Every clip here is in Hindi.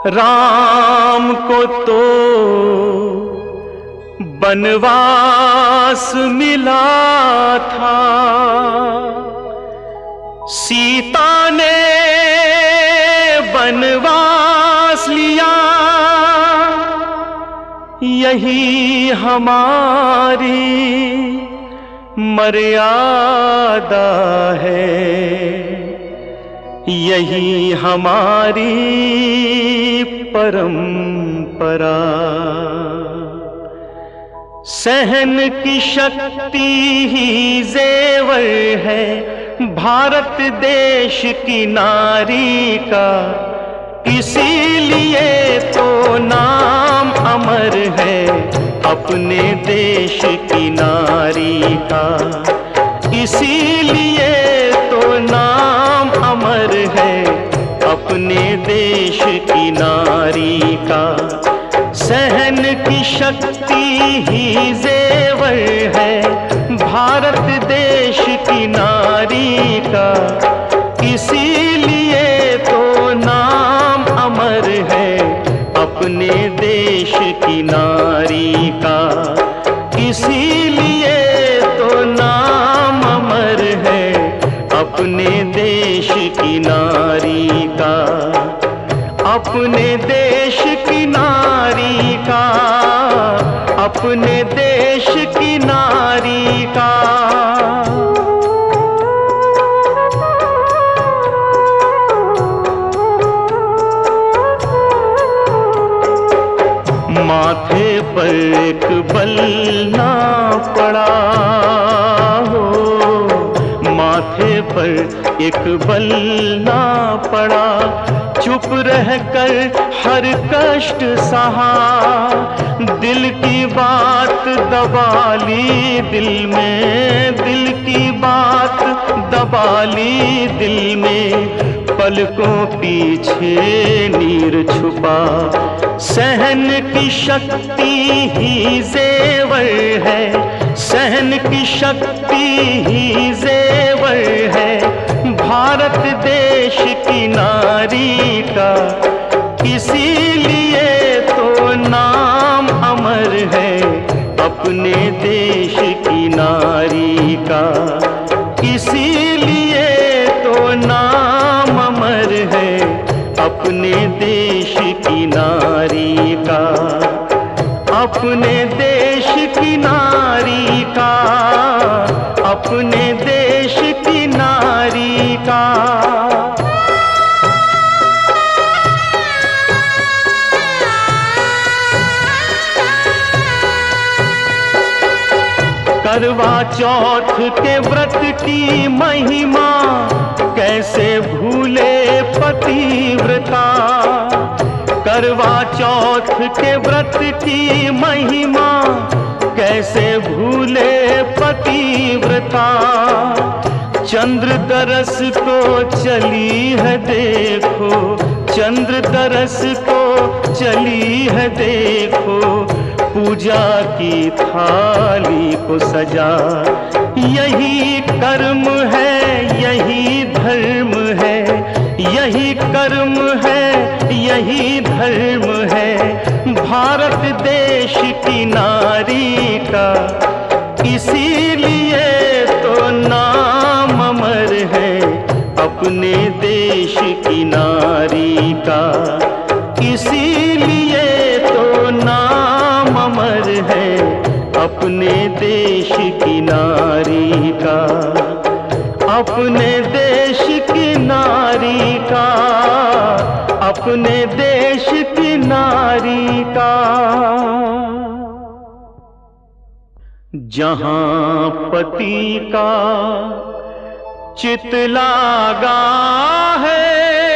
राम को तो बनवास मिला था, सीता ने बनवास लिया। यही हमारी मर्यादा है, यही हमारी परंपरा। सहन की शक्ति ही जेवर है भारत देश की नारी का, इसीलिए तो नाम अमर है अपने देश की नारी का। इसीलिए तो नाम अमर है अपने देश की नारी का। सहन की शक्ति ही जेवर है भारत देश की नारी का, इसीलिए तो नाम अमर है अपने देश की नारी का। इसीलिए तो नाम अमर है अपने देश की नारी का, अपने देश की नारी का, अपने देश की नारी का। माथे पर एक बल्ला पड़ा हो, माथे पर एक बल्ला पड़ा, चुप रहकर हर कष्ट सहा। दिल की बात दबा ली दिल में, दिल की बात दबा ली दिल में, पलकों पीछे नीर छुपा। सहन की शक्ति ही जेवर है, सहन की शक्ति ही जेवर है भारत देश की नारी का। इसीलिए तो नाम अमर है अपने देश की नारी का। इसीलिए तो नाम अमर है अपने देश की नारी का, अपने देश की नारी का, अपने देश की नारी का। करवा चौथ के व्रत की महिमा कैसे भूले पतिव्रता। करवा चौथ के व्रत की महिमा कैसे भूले पतिव्रता। चंद्र तरस को चली है देखो, चंद्र तरस को चली है देखो, पूजा की थाली को सजा। यही कर्म है, यही धर्म है, यही कर्म है, यही धर्म है भारत देश की नारी का। इसीलिए तो नाम अमर है अपने देश की नारी का। इसीलिए तो नाम अमर है अपने देश की नारी का, अपने देश की नारी का, अपने देश की नारी का। जहां पति का चित लागा है,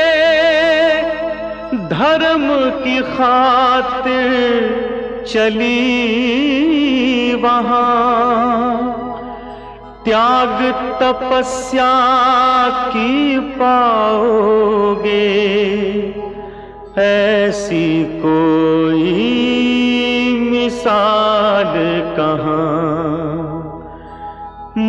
धर्म की खातिर चली वहां, त्याग तपस्या की पाओगे ऐसी कोई मिसाल कहाँ।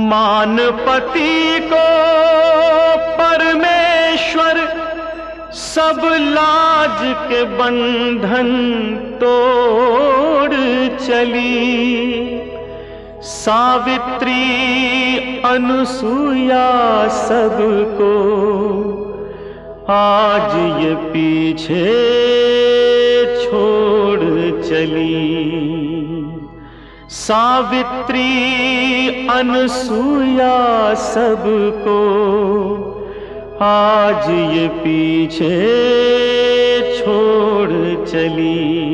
मानपति को परमेश्वर सब लाज के बंधन तोड़ चली। सावित्री अनुसुईया सबको आज ये पीछे छोड़ चली। सावित्री अनुसुईया सबको आज ये पीछे छोड़ चली।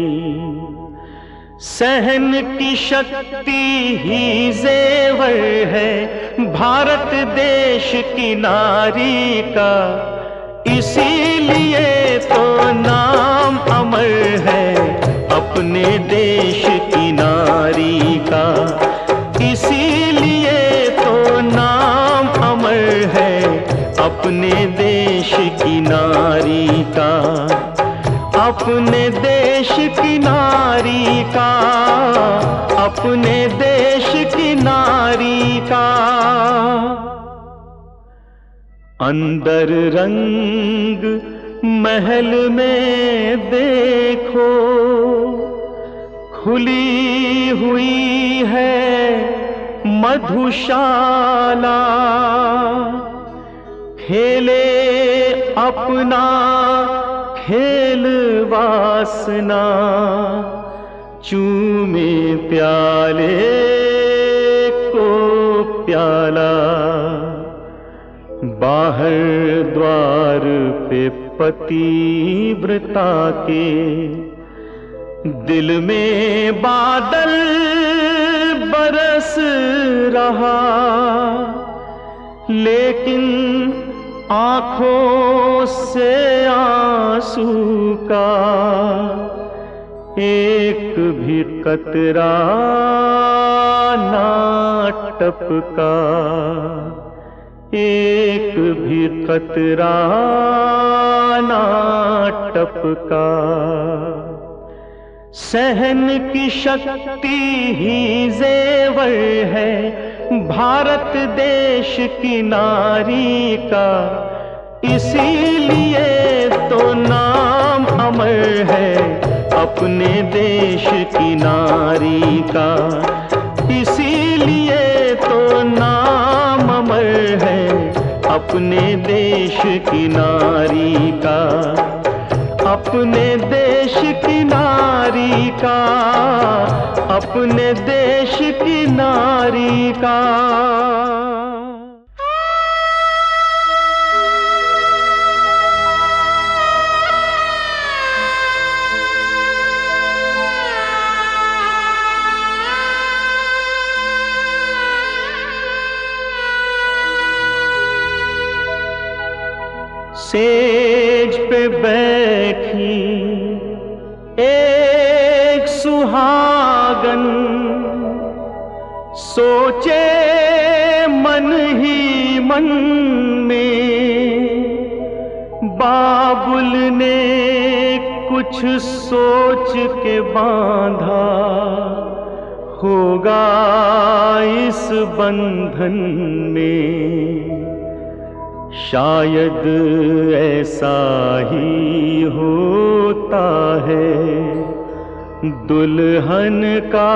सहन की शक्ति ही जेवर है भारत देश की नारी का, इसीलिए तो नाम अमर है अपने देश की नारी का। इसीलिए तो नाम अमर है अपने देश की नारी का। अपने देश की नारी का, अपने देश की नारी का। अंदर रंग महल में देखो खुली हुई है मधुशाला। खेले अपना खेल वासना, चूमे प्याले को प्याला। बाहर द्वार पे पतिव्रता के दिल में बादल बरस रहा, लेकिन आंखों से आंसू का एक भी कतरा ना टपका। एक भी कतरा ना टपका। सहन की शक्ति ही जेवर है भारत देश की नारी का, इसीलिए तो नाम अमर है अपने देश की नारी का। इसीलिए तो नाम अमर है अपने देश की नारी का। अपने देश की नारी का, अपने देश की नारी का। सेज पे बैठी एक सुहागन, सोचे मन ही मन में बाबुल ने कुछ सोच के बांधा होगा इस बंधन में। शायद ऐसा ही होता है दुल्हन का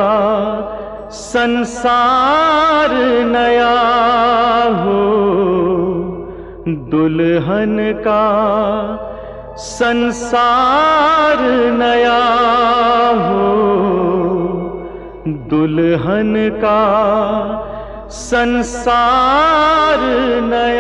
संसार नया हो। दुल्हन का संसार नया हो। दुल्हन का संसार नया